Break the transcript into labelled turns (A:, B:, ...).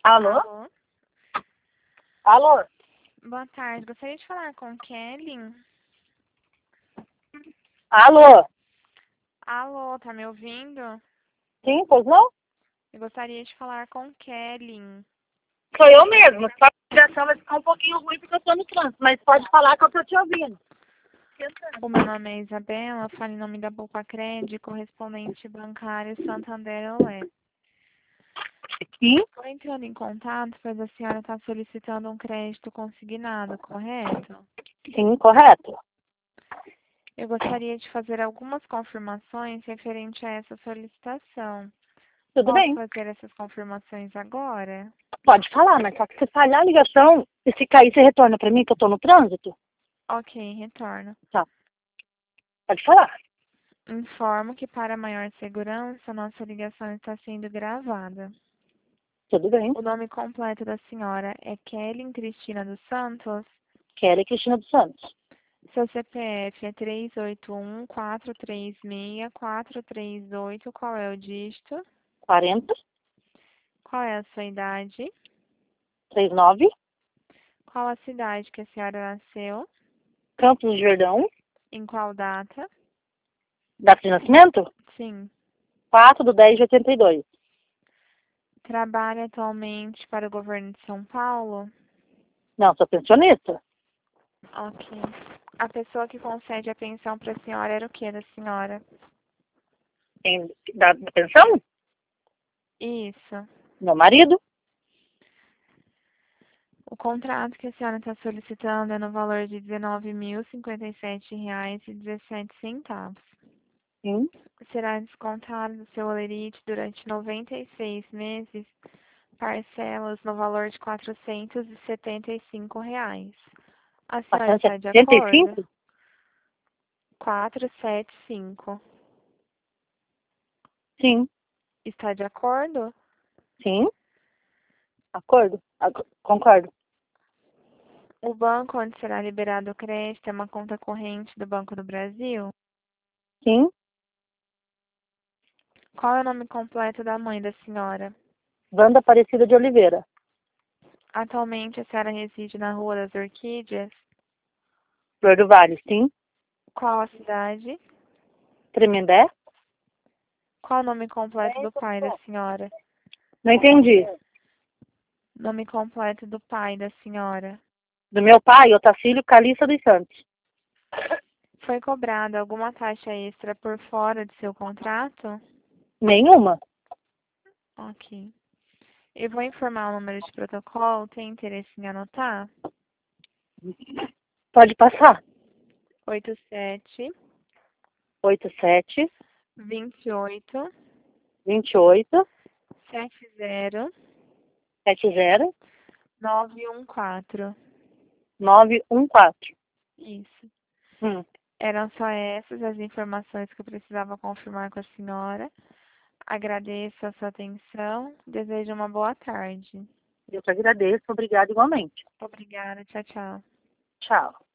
A: Alô?
B: Alô?
A: Alô?
B: Boa tarde. Gostaria de falar com Kelly.
A: Alô?
B: Alô, tá me ouvindo?
A: Sim, pois não?
B: Eu gostaria de falar com Kelly.
A: Sou eu mesmo. Só que a ligação vai ficar um pouquinho ruim porque eu tô no trânsito, mas pode falar que eu tô te ouvindo.
B: O meu nome é Isabela, falo em nome da Poupa Crédito, correspondente bancário Santander Olé.
A: Sim?
B: Estou entrando em contato, pois a senhora está solicitando um crédito consignado, correto?
A: Sim, correto.
B: Eu gostaria de fazer algumas confirmações referente a essa solicitação.
A: Tudo
B: Posso
A: bem.
B: fazer essas confirmações agora?
A: Pode falar, mas só que se falhar a ligação e se cair, você retorna pra mim que eu tô no trânsito?
B: Ok, retorno.
A: Tá. Pode falar.
B: Informo que para maior segurança, nossa ligação está sendo gravada.
A: Tudo bem.
B: O nome completo da senhora é Kelly Cristina dos Santos.
A: Kelly Cristina dos Santos.
B: Seu CPF é 381-436-438. Qual é o dígito?
A: 40,
B: Qual é a sua idade?
A: 39,
B: Qual a cidade que a senhora nasceu?
A: Campos do Jordão.
B: Em qual data?
A: Data de nascimento?
B: Sim.
A: 4/10/82.
B: Trabalha atualmente para o governo de São Paulo?
A: Não, sou pensionista.
B: Ok. A pessoa que concede a pensão para a senhora era o que da senhora?
A: Da pensão?
B: Isso.
A: Meu marido.
B: O contrato que a senhora está solicitando é no valor de R$ 19.057,17.
A: Sim.
B: Será descontado do seu holerite durante 96 meses, parcelas no valor de R$ 475. A senhora está de acordo?
A: 475?
B: 475.
A: Sim.
B: Está de acordo?
A: Sim. Acordo. Concordo.
B: O banco onde será liberado o crédito é uma conta corrente do Banco do Brasil?
A: Sim.
B: Qual é o nome completo da mãe da senhora?
A: Wanda Aparecida de Oliveira.
B: Atualmente a senhora reside na Rua das Orquídeas?
A: Flor do Vale. Sim.
B: Qual a cidade?
A: Tremembé.
B: Qual o nome completo do pai da senhora?
A: Não entendi.
B: Nome completo do pai da senhora.
A: Do meu pai, Otacílio Calista dos Santos.
B: Foi cobrada alguma taxa extra por fora de seu contrato?
A: Nenhuma.
B: Ok. Eu vou informar o número de protocolo. Tem interesse em anotar?
A: Pode passar.
B: 87
A: 87
B: 28
A: 28
B: 70
A: 70
B: 914.
A: 914.
B: Isso.
A: Hum.
B: Eram só essas as informações que eu precisava confirmar com a senhora. Agradeço a sua atenção. Desejo uma boa tarde.
A: Eu te agradeço. Obrigada igualmente.
B: Obrigada. Tchau, tchau.
A: Tchau.